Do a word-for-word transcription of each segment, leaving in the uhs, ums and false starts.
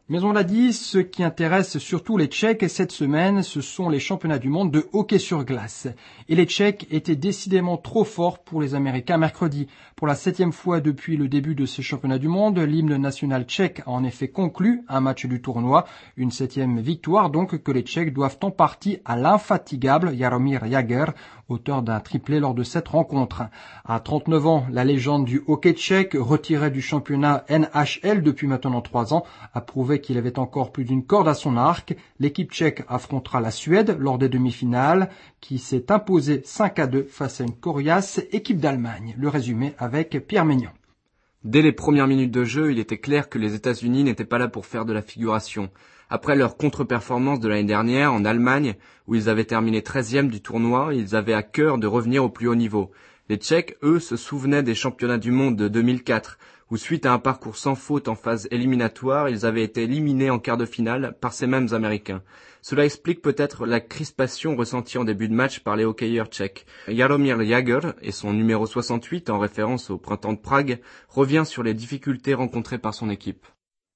Mais on l'a dit, ce qui intéresse surtout les Tchèques cette semaine, ce sont les championnats du monde de hockey sur glace. Et les Tchèques étaient décidément trop forts pour les Américains mercredi. Pour la septième fois depuis le début de ces championnats du monde, l'hymne national tchèque a en effet conclu un match du tournoi. Une septième victoire donc que les Tchèques doivent en partie à l'infatigable Jaromír Jágr, auteur d'un triplé lors de cette rencontre. À trente-neuf ans, la légende du hockey tchèque, retiré du championnat N H L depuis maintenant trois ans, a prouvé qu'il avait encore plus d'une corde à son arc. L'équipe tchèque affrontera la Suède lors des demi-finales, qui s'est imposée cinq à deux face à une coriace équipe d'Allemagne. Le résumé avec Pierre Maignan. Dès les premières minutes de jeu, il était clair que les États-Unis n'étaient pas là pour faire de la figuration. Après leur contre-performance de l'année dernière en Allemagne, où ils avaient terminé treizième du tournoi, ils avaient à cœur de revenir au plus haut niveau. Les Tchèques, eux, se souvenaient des championnats du monde de deux mille quatre, où suite à un parcours sans faute en phase éliminatoire, ils avaient été éliminés en quart de finale par ces mêmes Américains. Cela explique peut-être la crispation ressentie en début de match par les hockeyeurs tchèques. Jaromír Jágr et son numéro soixante-huit, en référence au printemps de Prague, revient sur les difficultés rencontrées par son équipe.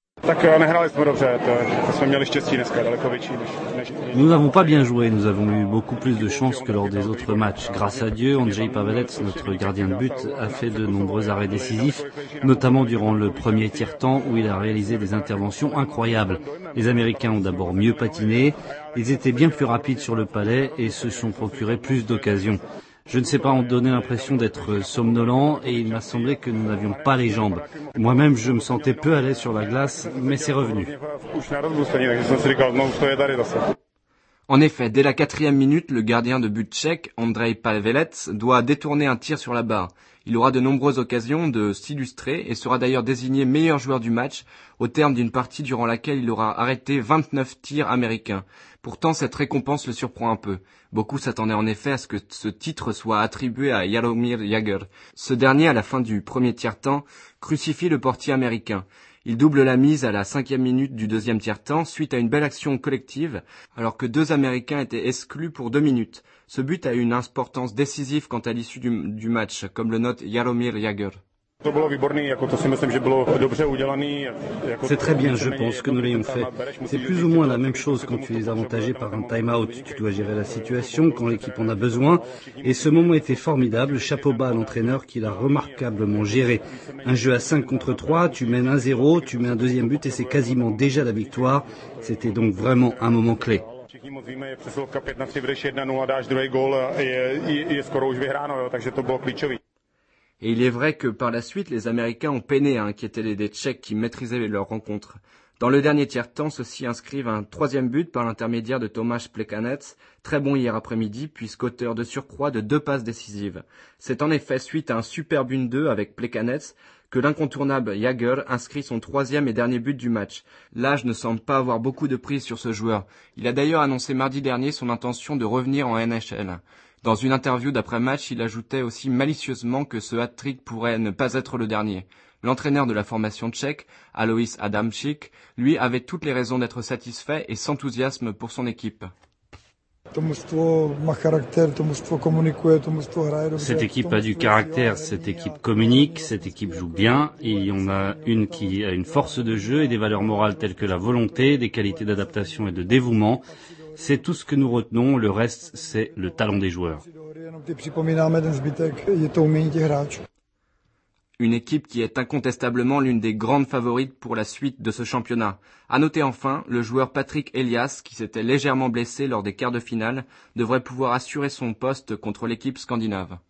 Nous n'avons pas bien joué, nous avons eu beaucoup plus de chance que lors des autres matchs. Grâce à Dieu, Ondřej Pavelec, notre gardien de but, a fait de nombreux arrêts décisifs, notamment durant le premier tiers-temps où il a réalisé des interventions incroyables. Les Américains ont d'abord mieux patiné, ils étaient bien plus rapides sur le palais et se sont procurés plus d'occasions. Je ne sais pas, on donnait l'impression d'être somnolent et il m'a semblé que nous n'avions pas les jambes. Moi-même, je me sentais peu à l'aise sur la glace, mais c'est revenu. En effet, dès la quatrième minute, le gardien de but tchèque, Ondřej Pavelec, doit détourner un tir sur la barre. Il aura de nombreuses occasions de s'illustrer et sera d'ailleurs désigné meilleur joueur du match au terme d'une partie durant laquelle il aura arrêté vingt-neuf tirs américains. Pourtant, cette récompense le surprend un peu. Beaucoup s'attendaient en effet à ce que ce titre soit attribué à Jaromír Jágr. Ce dernier, à la fin du premier tiers-temps, crucifie le portier américain. Il double la mise à la cinquième minute du deuxième tiers-temps suite à une belle action collective, alors que deux Américains étaient exclus pour deux minutes. Ce but a eu une importance décisive quant à l'issue du, du match, comme le note Jaromír Jágr. C'est très bien, je pense que nous l'ayons fait. C'est plus ou moins la même chose quand tu es avantagé par un time-out. Tu dois gérer la situation quand l'équipe en a besoin. Et ce moment était formidable. Chapeau bas à l'entraîneur qui l'a remarquablement géré. Un jeu à cinq contre trois, tu mènes un zéro, tu mets un deuxième but et c'est quasiment déjà la victoire. C'était donc vraiment un moment clé. Et il est vrai que par la suite, les Américains ont peiné à inquiéter les Tchèques qui maîtrisaient leur rencontre. Dans le dernier tiers-temps, ceux-ci inscrivent un troisième but par l'intermédiaire de Tomáš Plekanec, très bon hier après-midi, puisqu'auteur de surcroît de deux passes décisives. C'est en effet suite à un superbe un deux avec Plekanec que l'incontournable Jágr inscrit son troisième et dernier but du match. L'âge ne semble pas avoir beaucoup de prise sur ce joueur. Il a d'ailleurs annoncé mardi dernier son intention de revenir en N H L. Dans une interview d'après-match, il ajoutait aussi malicieusement que ce hat-trick pourrait ne pas être le dernier. L'entraîneur de la formation tchèque, Alois Adamčík, lui avait toutes les raisons d'être satisfait et s'enthousiasme pour son équipe. Cette équipe a du caractère, cette équipe communique, cette équipe joue bien, et il y en a une qui a une force de jeu et des valeurs morales telles que la volonté, des qualités d'adaptation et de dévouement. C'est tout ce que nous retenons, le reste c'est le talent des joueurs. Une équipe qui est incontestablement l'une des grandes favorites pour la suite de ce championnat. À noter enfin, le joueur Patrick Elias, qui s'était légèrement blessé lors des quarts de finale, devrait pouvoir assurer son poste contre l'équipe scandinave.